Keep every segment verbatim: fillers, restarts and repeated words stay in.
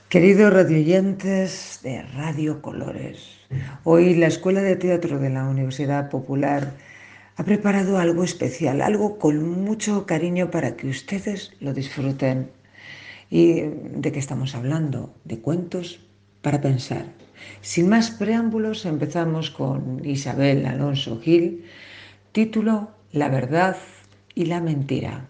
Queridos radioyentes de Radio Colores, hoy la Escuela de Teatro de la Universidad Popular ha preparado algo especial, algo con mucho cariño para que ustedes lo disfruten. ¿Y de qué estamos hablando? De cuentos para pensar. Sin más preámbulos, empezamos con Isabel Alonso Gil, título La verdad y la mentira.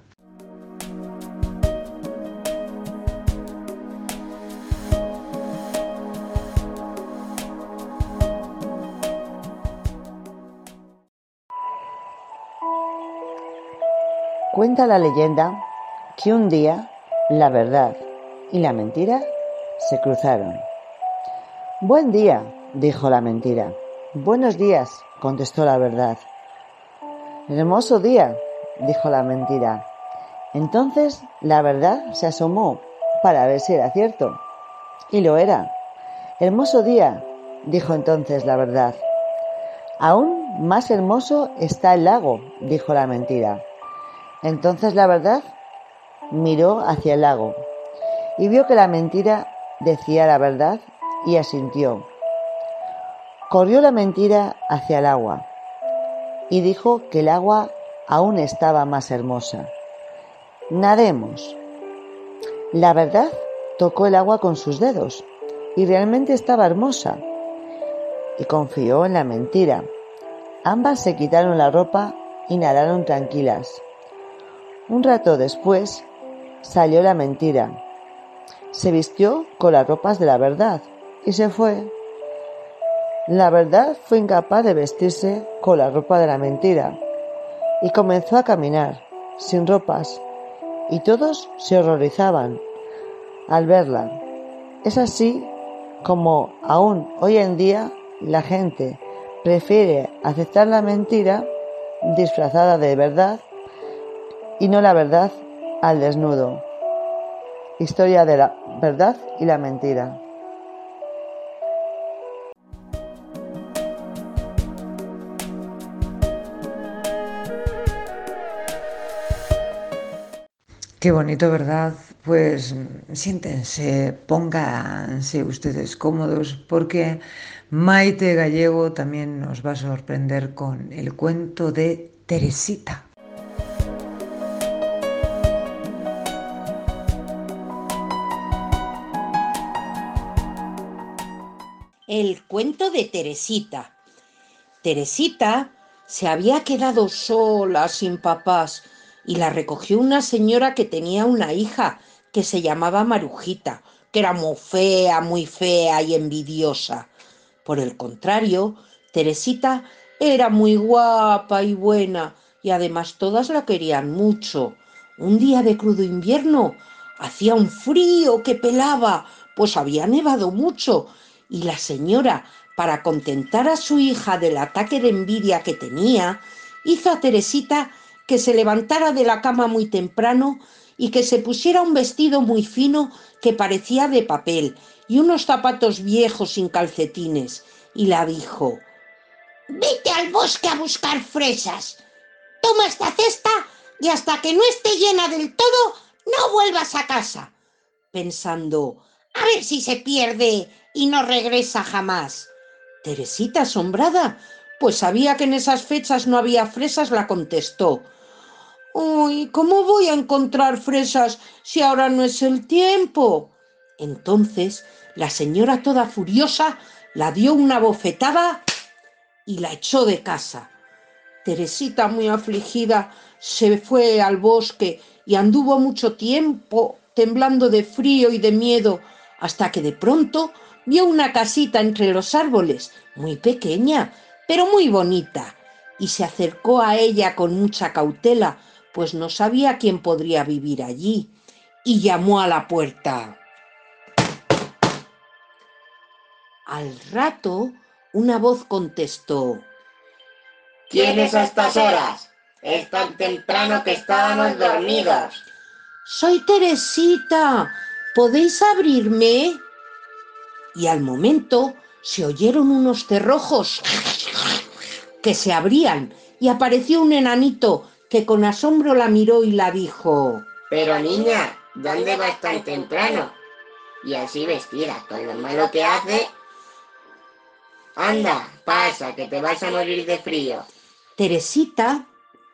Cuenta la leyenda que un día la verdad y la mentira se cruzaron. «Buen día», dijo la mentira. «Buenos días», contestó la verdad. «Hermoso día», dijo la mentira. Entonces la verdad se asomó para ver si era cierto. Y lo era. «Hermoso día», dijo entonces la verdad. «Aún más hermoso está el lago», dijo la mentira. Entonces la verdad miró hacia el lago y vio que la mentira decía la verdad y asintió. Corrió la mentira hacia el agua y dijo que el agua aún estaba más hermosa. «Nademos». La verdad tocó el agua con sus dedos y realmente estaba hermosa y confió en la mentira. Ambas se quitaron la ropa y nadaron tranquilas. Un rato después salió la mentira. Se vistió con las ropas de la verdad y se fue. La verdad fue incapaz de vestirse con la ropa de la mentira y comenzó a caminar sin ropas y todos se horrorizaban al verla. Es así como aún hoy en día la gente prefiere aceptar la mentira disfrazada de verdad y no la verdad al desnudo. Historia de la verdad y la mentira. Qué bonito, ¿verdad? Pues siéntense, pónganse ustedes cómodos, porque Maite Gallego también nos va a sorprender con el cuento de Teresita. El cuento de Teresita. Teresita se había quedado sola, sin papás, y la recogió una señora que tenía una hija que se llamaba Marujita, que era muy fea, muy fea y envidiosa. Por el contrario, Teresita era muy guapa y buena, y además todas la querían mucho. Un día de crudo invierno hacía un frío que pelaba, pues había nevado mucho, y la señora, para contentar a su hija del ataque de envidia que tenía, hizo a Teresita que se levantara de la cama muy temprano y que se pusiera un vestido muy fino que parecía de papel y unos zapatos viejos sin calcetines, y la dijo: «Vete al bosque a buscar fresas. Toma esta cesta y hasta que no esté llena del todo, no vuelvas a casa», pensando: «A ver si se pierde y no regresa jamás». Teresita, asombrada, pues sabía que en esas fechas no había fresas, la contestó: «Uy, ¿cómo voy a encontrar fresas si ahora no es el tiempo?». Entonces la señora, toda furiosa, la dio una bofetada y la echó de casa. Teresita, muy afligida, se fue al bosque y anduvo mucho tiempo temblando de frío y de miedo, hasta que de pronto vio una casita entre los árboles, muy pequeña, pero muy bonita, y se acercó a ella con mucha cautela, pues no sabía quién podría vivir allí, y llamó a la puerta. Al rato, una voz contestó: «¿Quién es a estas horas? Es tan temprano que estábamos dormidos». «Soy Teresita, ¿podéis abrirme?». Y al momento se oyeron unos cerrojos que se abrían y apareció un enanito que con asombro la miró y la dijo: «Pero niña, ¿dónde vas tan temprano?». y así vestida, con lo malo que hace. Anda, pasa, que te vas a morir de frío. Teresita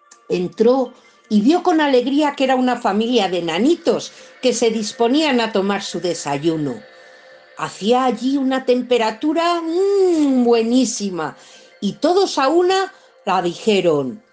entró y vio con alegría que era una familia de enanitos que se disponían a tomar su desayuno. Hacía allí una temperatura mmm, buenísima y todos a una la dijeron: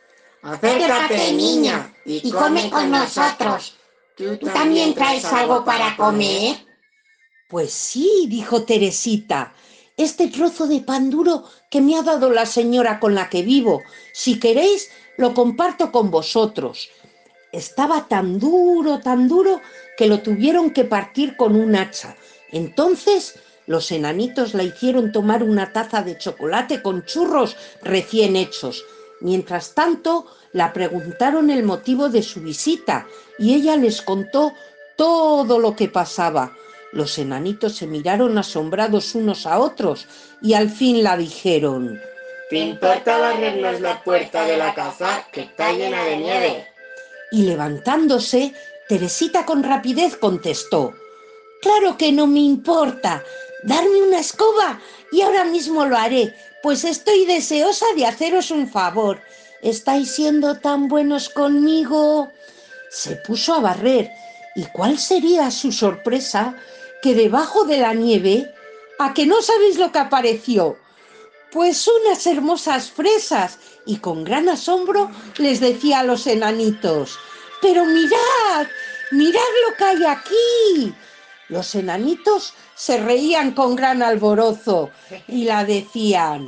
Acércate, niña, y come con nosotros. ¿Tú también traes algo para comer? Pues sí, dijo Teresita, este trozo de pan duro que me ha dado la señora con la que vivo, si queréis lo comparto con vosotros. Estaba tan duro, tan duro, que lo tuvieron que partir con un hacha. Entonces los enanitos la hicieron tomar una taza de chocolate con churros recién hechos. Mientras tanto, la preguntaron el motivo de su visita y ella les contó todo lo que pasaba. Los enanitos se miraron asombrados unos a otros y al fin la dijeron: ¿Te importa barrernos la puerta de la casa, que está llena de nieve? Y levantándose, Teresita con rapidez contestó: «Claro que no me importa. Darme una escoba y ahora mismo lo haré, pues estoy deseosa de haceros un favor. ¿Estáis siendo tan buenos conmigo?». Se puso a barrer, y ¿cuál sería su sorpresa? Que debajo de la nieve, ¿a que no sabéis lo que apareció? Pues unas hermosas fresas, y con gran asombro les decía a los enanitos: «¡Pero mirad! ¡Mirad lo que hay aquí!». Los enanitos se reían con gran alborozo y la decían: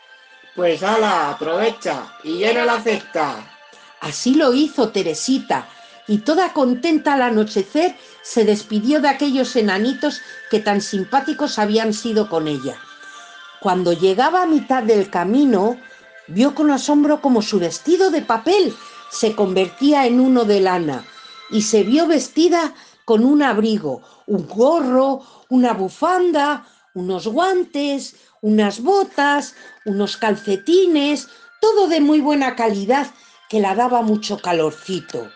«Pues ala, aprovecha y llena la cesta». Así lo hizo Teresita, y toda contenta al anochecer se despidió de aquellos enanitos que tan simpáticos habían sido con ella. Cuando llegaba a mitad del camino, vio con asombro cómo su vestido de papel se convertía en uno de lana, y se vio vestida con un abrigo, un gorro, una bufanda, unos guantes, unas botas, unos calcetines, todo de muy buena calidad que la daba mucho calorcito.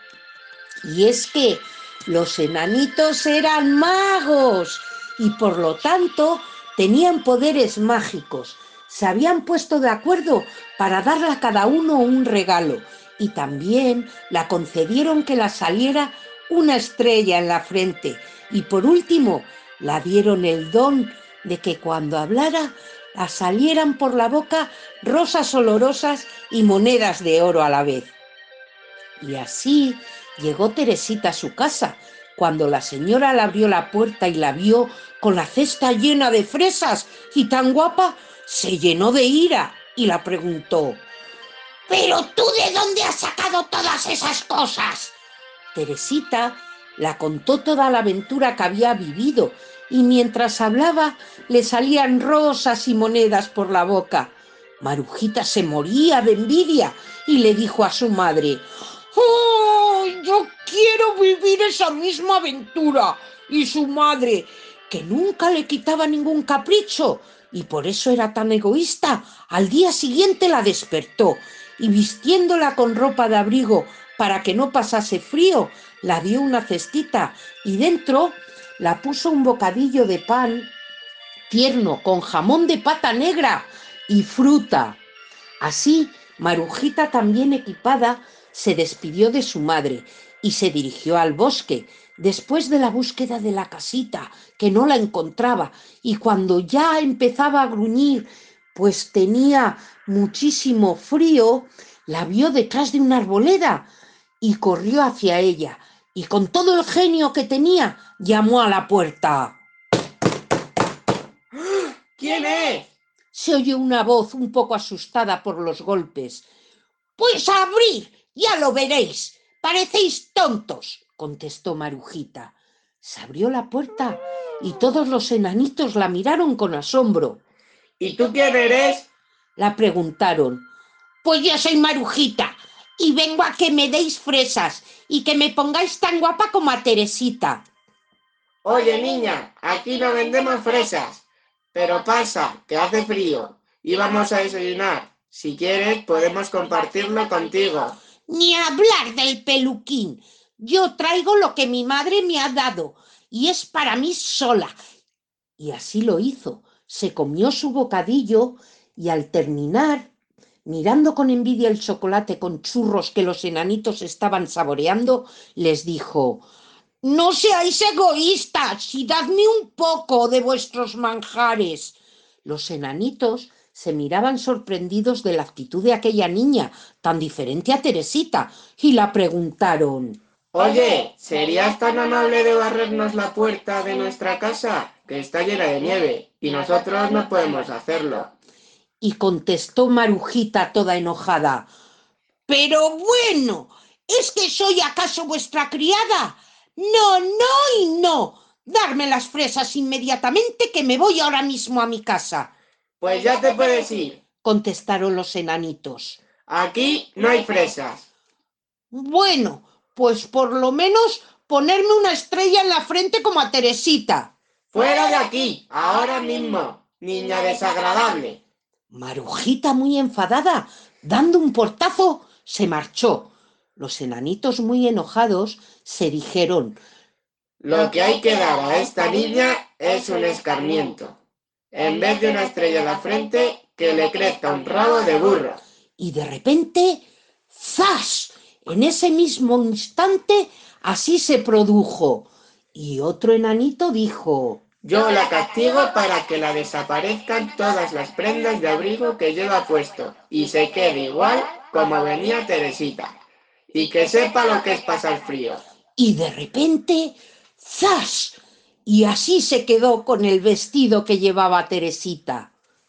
Y es que los enanitos eran magos y por lo tanto tenían poderes mágicos. Se habían puesto de acuerdo para darle a cada uno un regalo y también la concedieron que la saliera una estrella en la frente, y por último la dieron el don de que cuando hablara la salieran por la boca rosas olorosas y monedas de oro a la vez. Y así llegó Teresita a su casa. Cuando la señora le abrió la puerta y la vio con la cesta llena de fresas y tan guapa, se llenó de ira y la preguntó: «¿Pero tú de dónde has sacado todas esas cosas?». Teresita la contó toda la aventura que había vivido, y mientras hablaba le salían rosas y monedas por la boca. Marujita se moría de envidia y le dijo a su madre: «¡Oh, yo quiero vivir esa misma aventura!». Y su madre, que nunca le quitaba ningún capricho y por eso era tan egoísta, al día siguiente la despertó y, vistiéndola con ropa de abrigo para que no pasase frío, la dio una cestita y dentro la puso un bocadillo de pan tierno con jamón de pata negra y fruta. Así, Marujita, también equipada, se despidió de su madre y se dirigió al bosque, después de la búsqueda de la casita, que no la encontraba, y cuando ya empezaba a gruñir, pues tenía muchísimo frío, la vio detrás de una arboleda y corrió hacia ella, y con todo el genio que tenía, llamó a la puerta. «¿Quién es?». Se oyó una voz un poco asustada por los golpes. «Pues abrid, ya lo veréis. Parecéis tontos», contestó Marujita. Se abrió la puerta y todos los enanitos la miraron con asombro. «¿Y tú quién eres?», la preguntaron. «Pues yo soy Marujita y vengo a que me deis fresas y que me pongáis tan guapa como a Teresita». «Oye, niña, aquí no vendemos fresas, pero pasa, que hace frío y vamos a desayunar. Si quieres, podemos compartirlo contigo». «Ni hablar del peluquín. Yo traigo lo que mi madre me ha dado, y es para mí sola. Y así lo hizo. Se comió su bocadillo y al terminar, mirando con envidia el chocolate con churros que los enanitos estaban saboreando, les dijo: «No seáis egoístas y dadme un poco de vuestros manjares». Los enanitos se miraban sorprendidos de la actitud de aquella niña, tan diferente a Teresita, y la preguntaron: «Oye, ¿serías tan amable de barrernos la puerta de nuestra casa, que está llena de nieve, y nosotros no podemos hacerlo?» Y contestó Marujita toda enojada: «Pero bueno, ¿es que soy acaso vuestra criada? No, no y no. Darme las fresas inmediatamente, que me voy ahora mismo a mi casa». «Pues ya te puedes ir», contestaron los enanitos. «Aquí no hay fresas». «Bueno, pues por lo menos ponerme una estrella en la frente como a Teresita». «Fuera de aquí, ahora mismo, niña desagradable». Marujita, muy enfadada, dando un portazo, se marchó. Los enanitos, muy enojados, se dijeron: «Lo que hay que dar a esta niña es un escarmiento. En vez de una estrella en la frente, que le crezca un rabo de burro». Y de repente, ¡zas! En ese mismo instante, así se produjo. Y otro enanito dijo: «Yo la castigo para que la desaparezcan todas las prendas de abrigo que lleva puesto y se quede igual como venía Teresita, y que sepa lo que es pasar frío». Y de repente, ¡zas! Y así se quedó con el vestido que llevaba Teresita.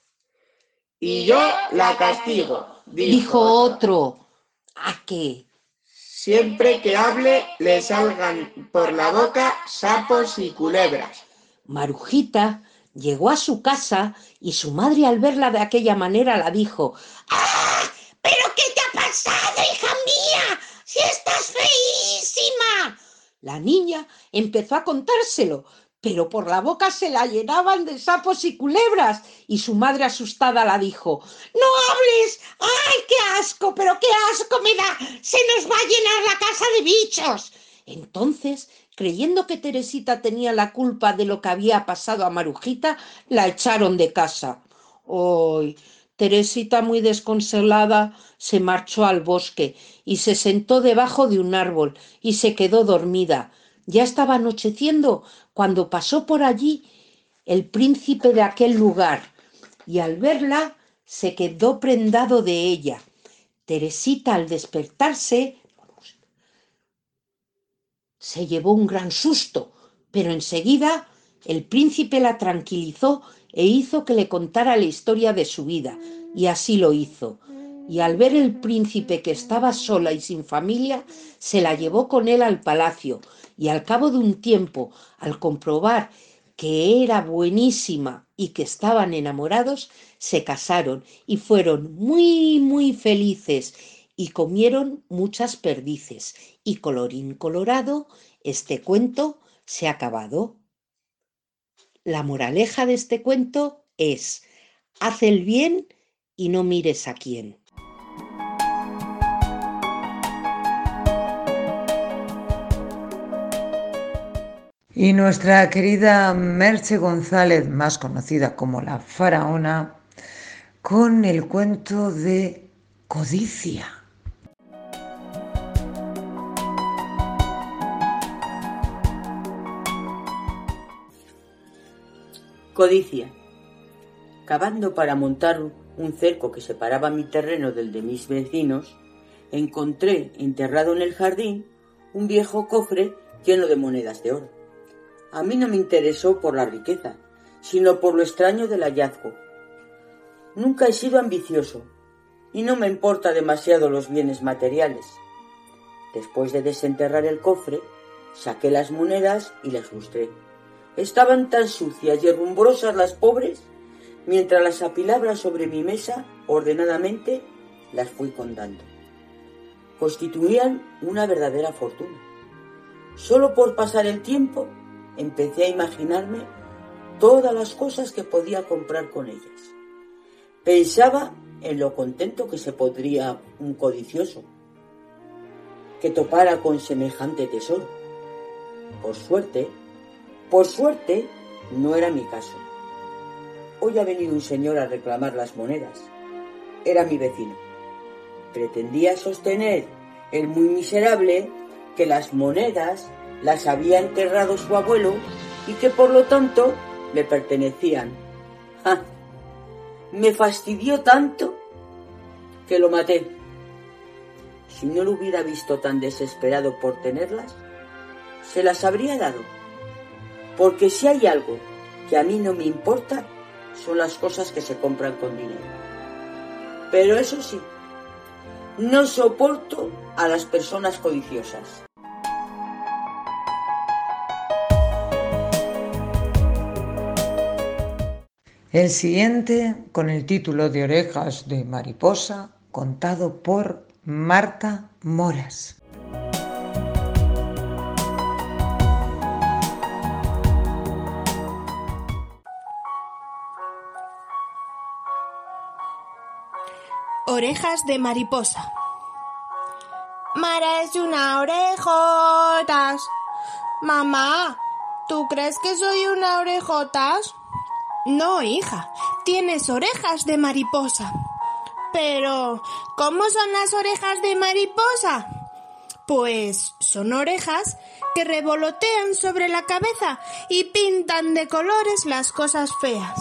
«Y yo la castigo», dijo, dijo otro. ¿A qué? «Siempre que hable le salgan por la boca sapos y culebras». Marujita llegó a su casa y su madre, al verla de aquella manera, la dijo: «¡Ah! ¿Pero qué te ha pasado, hija mía? ¡Si estás feísima!». La niña empezó a contárselo, pero por la boca se la llenaban de sapos y culebras, y su madre, asustada, la dijo: «¡No hables! ¡Ay, qué asco! ¡Pero qué asco me da! ¡Se nos va a llenar la casa de bichos!». Entonces, creyendo que Teresita tenía la culpa de lo que había pasado a Marujita, la echaron de casa. ¡Ay! Teresita, muy desconsolada, se marchó al bosque y se sentó debajo de un árbol y se quedó dormida. Ya estaba anocheciendo cuando pasó por allí el príncipe de aquel lugar, y al verla se quedó prendado de ella. Teresita, al despertarse, se llevó un gran susto, pero enseguida el príncipe la tranquilizó e hizo que le contara la historia de su vida, y así lo hizo. Y al ver el príncipe que estaba sola y sin familia, se la llevó con él al palacio, y al cabo de un tiempo, al comprobar que era buenísima y que estaban enamorados, se casaron y fueron muy, muy felices, y comieron muchas perdices. Y colorín colorado, este cuento se ha acabado. La moraleja de este cuento es: haz el bien y no mires a quién. Y nuestra querida Merche González, más conocida como la Faraona, con el cuento de Codicia. Codicia. Cavando para montar un cerco que separaba mi terreno del de mis vecinos, encontré enterrado en el jardín un viejo cofre lleno de monedas de oro. A mí no me interesó por la riqueza, sino por lo extraño del hallazgo. Nunca he sido ambicioso y no me importa demasiado los bienes materiales. Después de desenterrar el cofre, saqué las monedas y las lustré. Estaban tan sucias y herrumbrosas las pobres, mientras las apilaba sobre mi mesa ordenadamente, las fui contando. Constituían una verdadera fortuna. Solo por pasar el tiempo, empecé a imaginarme todas las cosas que podía comprar con ellas. Pensaba en lo contento que se podría un codicioso que topara con semejante tesoro. Por suerte, Por suerte, no era mi caso. Hoy ha venido un señor a reclamar las monedas. Era mi vecino. Pretendía sostener, el muy miserable, que las monedas las había enterrado su abuelo y que por lo tanto me pertenecían. ¡Ja! Me fastidió tanto que lo maté. Si no lo hubiera visto tan desesperado por tenerlas, se las habría dado. Porque si hay algo que a mí no me importa, son las cosas que se compran con dinero. Pero eso sí, no soporto a las personas codiciosas. El siguiente, con el título de Orejas de mariposa, contado por Marta Moras. Orejas de mariposa. Mara es una orejotas. Mamá, ¿tú crees que soy una orejotas? No, hija, tienes orejas de mariposa. Pero, ¿cómo son las orejas de mariposa? Pues son orejas que revolotean sobre la cabeza y pintan de colores las cosas feas.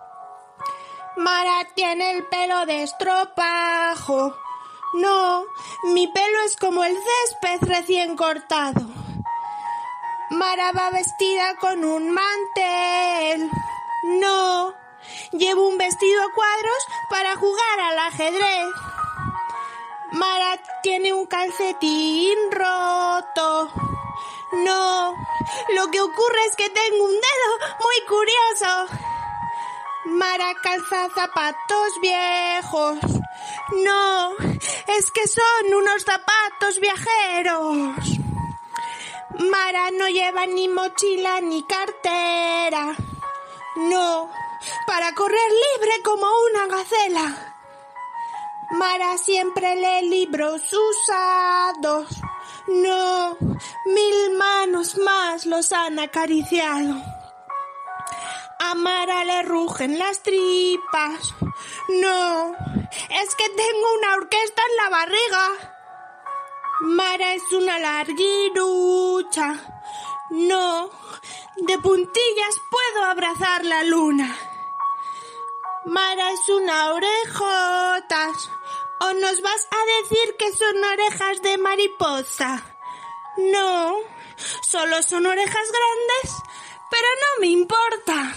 Mara tiene el pelo de estropajo. No, mi pelo es como el césped recién cortado. Mara va vestida con un mantel. No, llevo un vestido a cuadros para jugar al ajedrez. Mara tiene un calcetín roto. No, lo que ocurre es que tengo un dedo muy curioso. Mara calza zapatos viejos. No, es que son unos zapatos viajeros. Mara no lleva ni mochila ni cartera. No, para correr libre como una gacela. Mara siempre lee libros usados. No, mil manos más los han acariciado. A Mara le rugen las tripas. No, es que tengo una orquesta en la barriga. Mara es una larguirucha. No, de puntillas puedo abrazar la luna. Mara es una orejotas. ¿O nos vas a decir que son orejas de mariposa? No, solo son orejas grandes, pero no me importa.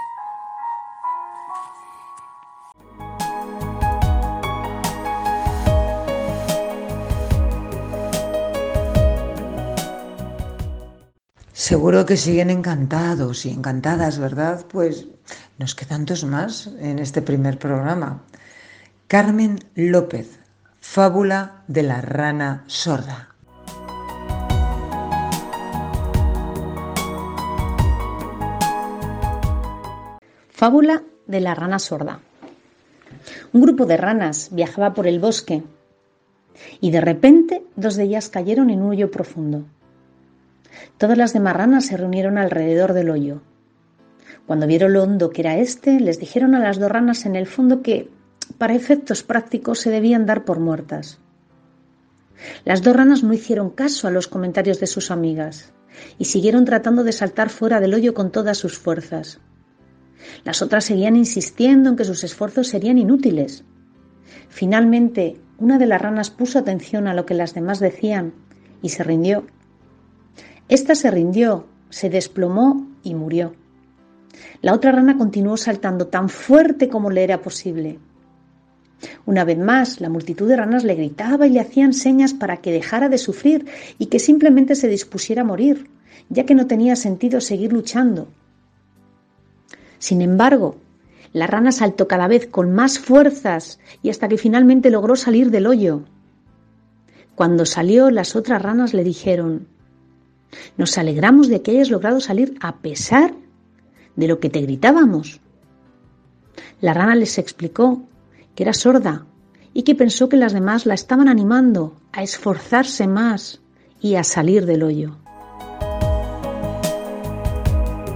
Seguro que siguen encantados y encantadas, ¿verdad? Pues nos quedan dos más en este primer programa. Carmen López, Fábula de la rana sorda. Fábula de la rana sorda. Un grupo de ranas viajaba por el bosque y de repente dos de ellas cayeron en un hoyo profundo. Todas las demás ranas se reunieron alrededor del hoyo. Cuando vieron lo hondo que era este, les dijeron a las dos ranas en el fondo que, para efectos prácticos, se debían dar por muertas. Las dos ranas no hicieron caso a los comentarios de sus amigas y siguieron tratando de saltar fuera del hoyo con todas sus fuerzas. Las otras seguían insistiendo en que sus esfuerzos serían inútiles. Finalmente, una de las ranas puso atención a lo que las demás decían y se rindió. Esta se rindió, se desplomó y murió. La otra rana continuó saltando tan fuerte como le era posible. Una vez más, la multitud de ranas le gritaba y le hacían señas para que dejara de sufrir y que simplemente se dispusiera a morir, ya que no tenía sentido seguir luchando. Sin embargo, la rana saltó cada vez con más fuerzas y hasta que finalmente logró salir del hoyo. Cuando salió, las otras ranas le dijeron: «Nos alegramos de que hayas logrado salir a pesar de lo que te gritábamos». La rana les explicó que era sorda y que pensó que las demás la estaban animando a esforzarse más y a salir del hoyo.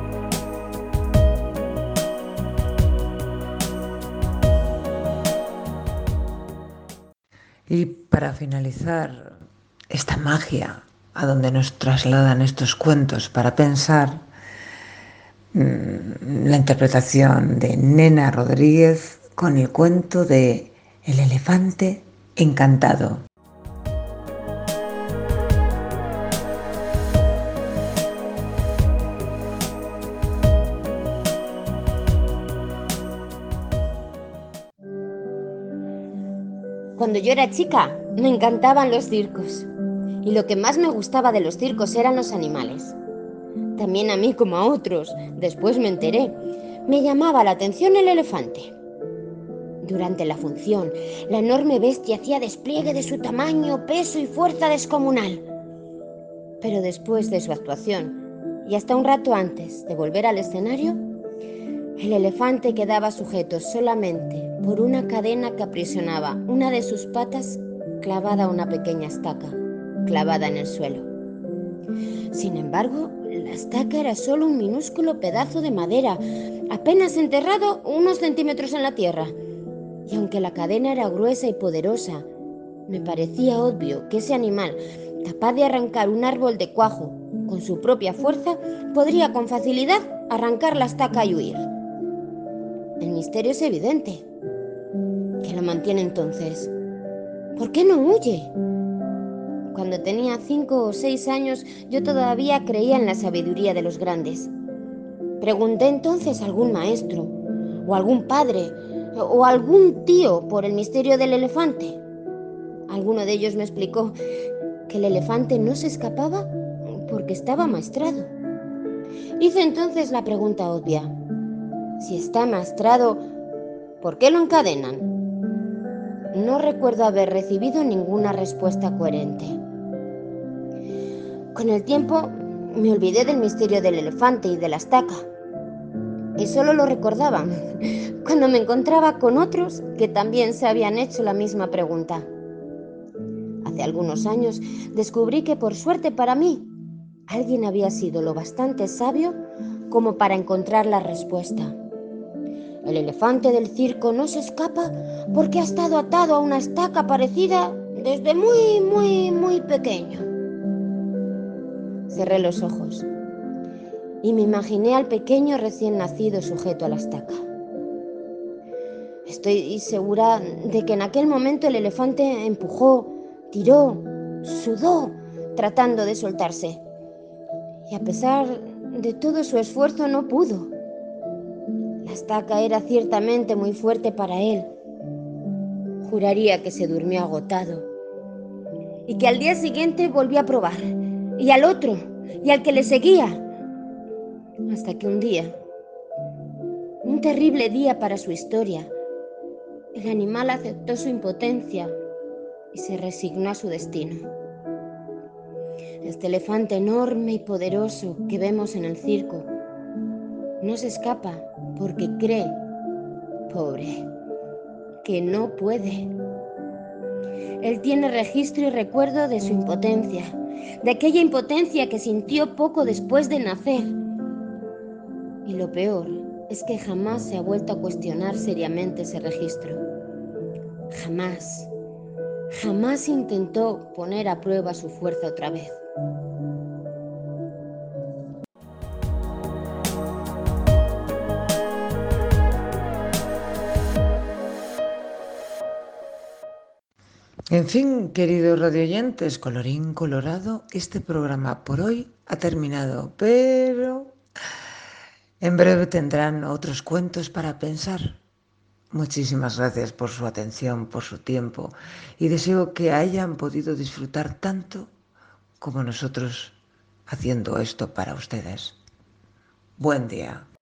Y para finalizar esta magia a donde nos trasladan estos cuentos para pensar, la interpretación de Nena Rodríguez con el cuento de El elefante encantado. Cuando yo era chica, me encantaban los circos. Y lo que más me gustaba de los circos eran los animales. También a mí, como a otros, después me enteré, me llamaba la atención el elefante. Durante la función, la enorme bestia hacía despliegue de su tamaño, peso y fuerza descomunal. Pero después de su actuación, y hasta un rato antes de volver al escenario, el elefante quedaba sujeto solamente por una cadena que aprisionaba una de sus patas clavada a una pequeña estaca, clavada en el suelo. Sin embargo, la estaca era solo un minúsculo pedazo de madera, apenas enterrado unos centímetros en la tierra. Y aunque la cadena era gruesa y poderosa, me parecía obvio que ese animal, capaz de arrancar un árbol de cuajo con su propia fuerza, podría con facilidad arrancar la estaca y huir. El misterio es evidente. ¿Qué lo mantiene entonces? ¿Por qué no huye? Cuando tenía cinco o seis años, yo todavía creía en la sabiduría de los grandes. Pregunté entonces a algún maestro, o algún padre, o algún tío por el misterio del elefante. Alguno de ellos me explicó que el elefante no se escapaba porque estaba amaestrado. Hice entonces la pregunta obvia. Si está amaestrado, ¿por qué lo encadenan? No recuerdo haber recibido ninguna respuesta coherente. Con el tiempo me olvidé del misterio del elefante y de la estaca. Y solo lo recordaba cuando me encontraba con otros que también se habían hecho la misma pregunta. Hace algunos años descubrí que, por suerte para mí, alguien había sido lo bastante sabio como para encontrar la respuesta. El elefante del circo no se escapa porque ha estado atado a una estaca parecida desde muy, muy, muy pequeño. Cerré los ojos y me imaginé al pequeño recién nacido sujeto a la estaca. Estoy segura de que en aquel momento el elefante empujó, tiró, sudó, tratando de soltarse. Y a pesar de todo su esfuerzo no pudo. La estaca era ciertamente muy fuerte para él. Juraría que se durmió agotado. Y que al día siguiente volvió a probar. Y al otro, y al que le seguía. Hasta que un día, un terrible día para su historia, el animal aceptó su impotencia y se resignó a su destino. Este elefante enorme y poderoso que vemos en el circo no se escapa porque cree, pobre, que no puede. Él tiene registro y recuerdo de su impotencia, de aquella impotencia que sintió poco después de nacer. Y lo peor es que jamás se ha vuelto a cuestionar seriamente ese registro. Jamás, jamás intentó poner a prueba su fuerza otra vez. En fin, queridos radioyentes, colorín colorado, este programa por hoy ha terminado, pero en breve tendrán otros cuentos para pensar. Muchísimas gracias por su atención, por su tiempo, y deseo que hayan podido disfrutar tanto como nosotros haciendo esto para ustedes. Buen día.